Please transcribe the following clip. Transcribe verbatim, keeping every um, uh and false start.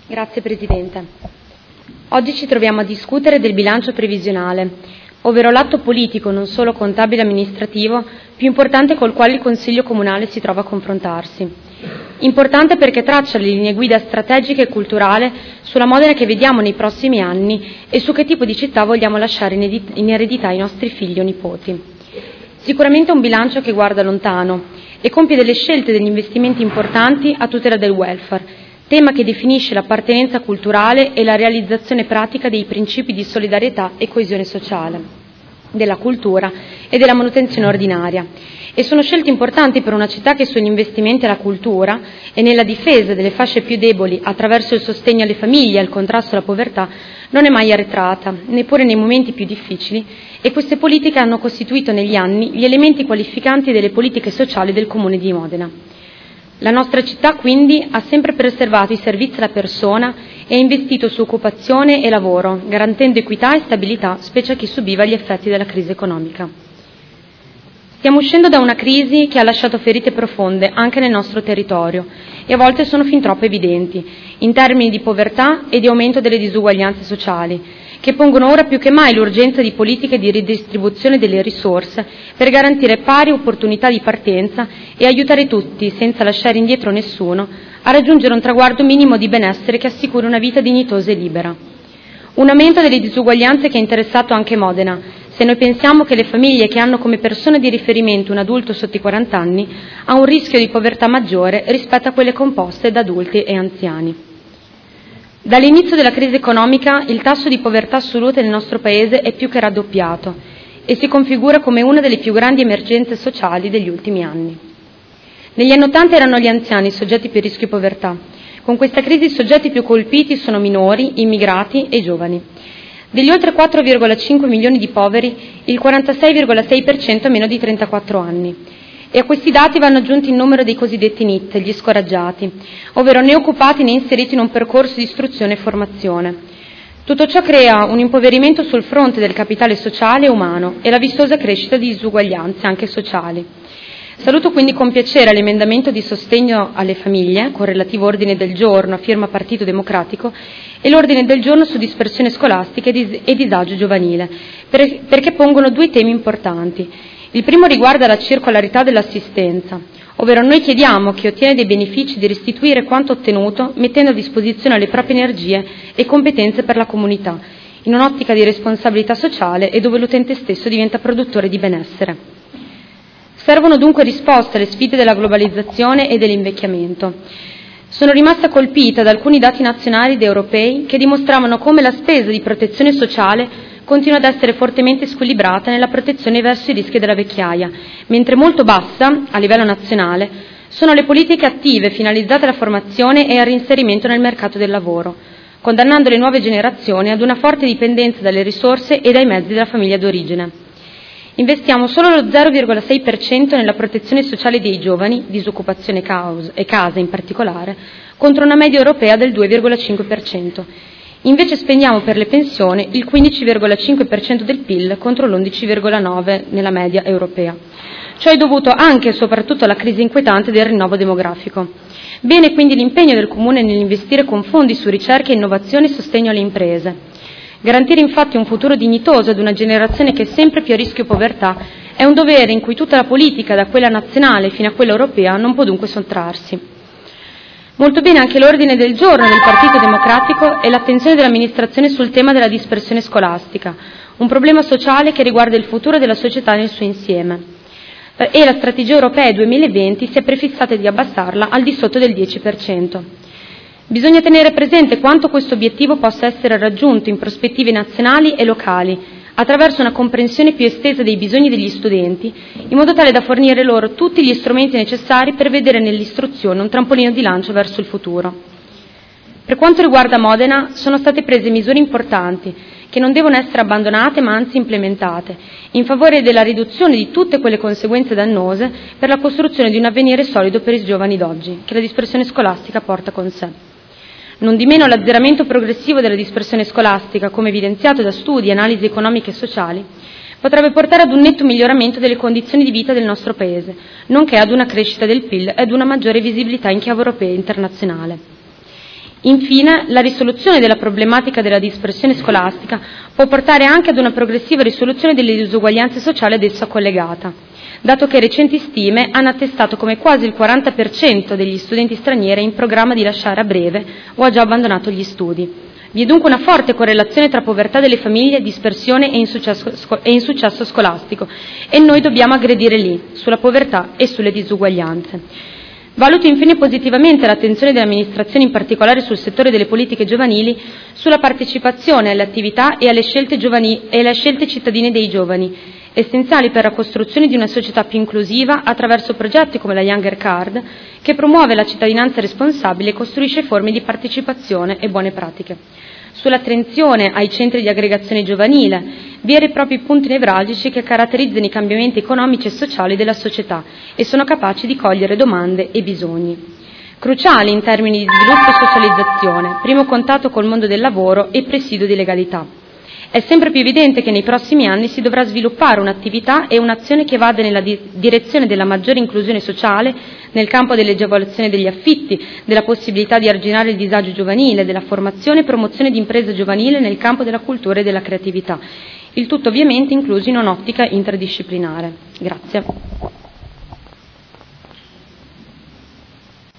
Grazie Presidente. Oggi ci troviamo a discutere del bilancio previsionale, ovvero l'atto politico, non solo contabile e amministrativo, più importante col quale il Consiglio Comunale si trova a confrontarsi. Importante perché traccia le linee guida strategiche e culturali sulla Modena che vediamo nei prossimi anni e su che tipo di città vogliamo lasciare in eredità ai nostri figli o nipoti. Sicuramente è un bilancio che guarda lontano e compie delle scelte e degli investimenti importanti a tutela del welfare, tema che definisce l'appartenenza culturale e la realizzazione pratica dei principi di solidarietà e coesione sociale, della cultura e della manutenzione ordinaria. E sono scelte importanti per una città che sugli investimenti alla cultura e nella difesa delle fasce più deboli attraverso il sostegno alle famiglie e il contrasto alla povertà non è mai arretrata, neppure nei momenti più difficili, e queste politiche hanno costituito negli anni gli elementi qualificanti delle politiche sociali del Comune di Modena. La nostra città quindi ha sempre preservato i servizi alla persona e ha investito su occupazione e lavoro, garantendo equità e stabilità, specie a chi subiva gli effetti della crisi economica. Stiamo uscendo da una crisi che ha lasciato ferite profonde anche nel nostro territorio e a volte sono fin troppo evidenti, in termini di povertà e di aumento delle disuguaglianze sociali, che pongono ora più che mai l'urgenza di politiche di ridistribuzione delle risorse per garantire pari opportunità di partenza e aiutare tutti, senza lasciare indietro nessuno, a raggiungere un traguardo minimo di benessere che assicuri una vita dignitosa e libera. Un aumento delle disuguaglianze che ha interessato anche Modena, se noi pensiamo che le famiglie che hanno come persona di riferimento un adulto sotto i quaranta anni ha un rischio di povertà maggiore rispetto a quelle composte da adulti e anziani. Dall'inizio della crisi economica il tasso di povertà assoluta nel nostro Paese è più che raddoppiato e si configura come una delle più grandi emergenze sociali degli ultimi anni. Negli anni Ottanta erano gli anziani i soggetti più a rischio povertà. Con questa crisi i soggetti più colpiti sono minori, immigrati e giovani. Degli oltre quattro virgola cinque milioni di poveri, il quarantasei virgola sei per cento ha meno di trentaquattro anni. E a questi dati vanno aggiunti il numero dei cosiddetti N I T, gli scoraggiati, ovvero né occupati né inseriti in un percorso di istruzione e formazione. Tutto ciò crea un impoverimento sul fronte del capitale sociale e umano e la vistosa crescita di disuguaglianze anche sociali. Saluto quindi con piacere l'emendamento di sostegno alle famiglie, con relativo ordine del giorno a firma Partito Democratico, e l'ordine del giorno su dispersione scolastica e disagio giovanile, perché pongono due temi importanti. Il primo riguarda la circolarità dell'assistenza, ovvero noi chiediamo a chi ottiene dei benefici di restituire quanto ottenuto mettendo a disposizione le proprie energie e competenze per la comunità, in un'ottica di responsabilità sociale e dove l'utente stesso diventa produttore di benessere. Servono dunque risposte alle sfide della globalizzazione e dell'invecchiamento. Sono rimasta colpita da alcuni dati nazionali ed europei che dimostravano come la spesa di protezione sociale continua ad essere fortemente squilibrata nella protezione verso i rischi della vecchiaia, mentre molto bassa, a livello nazionale, sono le politiche attive finalizzate alla formazione e al reinserimento nel mercato del lavoro, condannando le nuove generazioni ad una forte dipendenza dalle risorse e dai mezzi della famiglia d'origine. Investiamo solo lo zero virgola sei per cento nella protezione sociale dei giovani, disoccupazione e case in particolare, contro una media europea del due virgola cinque per cento. Invece spendiamo per le pensioni il quindici virgola cinque per cento del P I L contro l'undici virgola nove per cento nella media europea. Ciò è dovuto anche e soprattutto alla crisi inquietante del rinnovo demografico. Bene quindi l'impegno del Comune nell'investire con fondi su ricerca, innovazione e sostegno alle imprese. Garantire infatti un futuro dignitoso ad una generazione che è sempre più a rischio povertà è un dovere in cui tutta la politica, da quella nazionale fino a quella europea, non può dunque sottrarsi. Molto bene anche l'ordine del giorno del Partito Democratico e l'attenzione dell'amministrazione sul tema della dispersione scolastica, un problema sociale che riguarda il futuro della società nel suo insieme. E la strategia europea duemilaventi si è prefissata di abbassarla al di sotto del dieci per cento. Bisogna tenere presente quanto questo obiettivo possa essere raggiunto in prospettive nazionali e locali, attraverso una comprensione più estesa dei bisogni degli studenti, in modo tale da fornire loro tutti gli strumenti necessari per vedere nell'istruzione un trampolino di lancio verso il futuro. Per quanto riguarda Modena, sono state prese misure importanti, che non devono essere abbandonate ma anzi implementate, in favore della riduzione di tutte quelle conseguenze dannose per la costruzione di un avvenire solido per i giovani d'oggi, che la dispersione scolastica porta con sé. Non di meno l'azzeramento progressivo della dispersione scolastica, come evidenziato da studi e analisi economiche e sociali, potrebbe portare ad un netto miglioramento delle condizioni di vita del nostro Paese, nonché ad una crescita del P I L e ad una maggiore visibilità in chiave europea e internazionale. Infine, la risoluzione della problematica della dispersione scolastica può portare anche ad una progressiva risoluzione delle disuguaglianze sociali ad essa collegata, dato che recenti stime hanno attestato come quasi il quaranta per cento degli studenti stranieri è in programma di lasciare a breve o ha già abbandonato gli studi. Vi è dunque una forte correlazione tra povertà delle famiglie, dispersione e insuccesso, e insuccesso scolastico, e noi dobbiamo aggredire lì, sulla povertà e sulle disuguaglianze. Valuto infine positivamente l'attenzione delle amministrazioni, in particolare sul settore delle politiche giovanili, sulla partecipazione alle attività e alle scelte, giovani, e alle scelte cittadine dei giovani, essenziali per la costruzione di una società più inclusiva attraverso progetti come la Younger Card, che promuove la cittadinanza responsabile e costruisce forme di partecipazione e buone pratiche. Sull'attenzione ai centri di aggregazione giovanile, veri e propri punti nevralgici che caratterizzano i cambiamenti economici e sociali della società e sono capaci di cogliere domande e bisogni. Cruciali in termini di sviluppo e socializzazione, primo contatto col mondo del lavoro e presidio di legalità. È sempre più evidente che nei prossimi anni si dovrà sviluppare un'attività e un'azione che vada nella di- direzione della maggiore inclusione sociale nel campo dell'agevolazione degli affitti, della possibilità di arginare il disagio giovanile, della formazione e promozione di impresa giovanile nel campo della cultura e della creatività. Il tutto ovviamente incluso in un'ottica interdisciplinare. Grazie.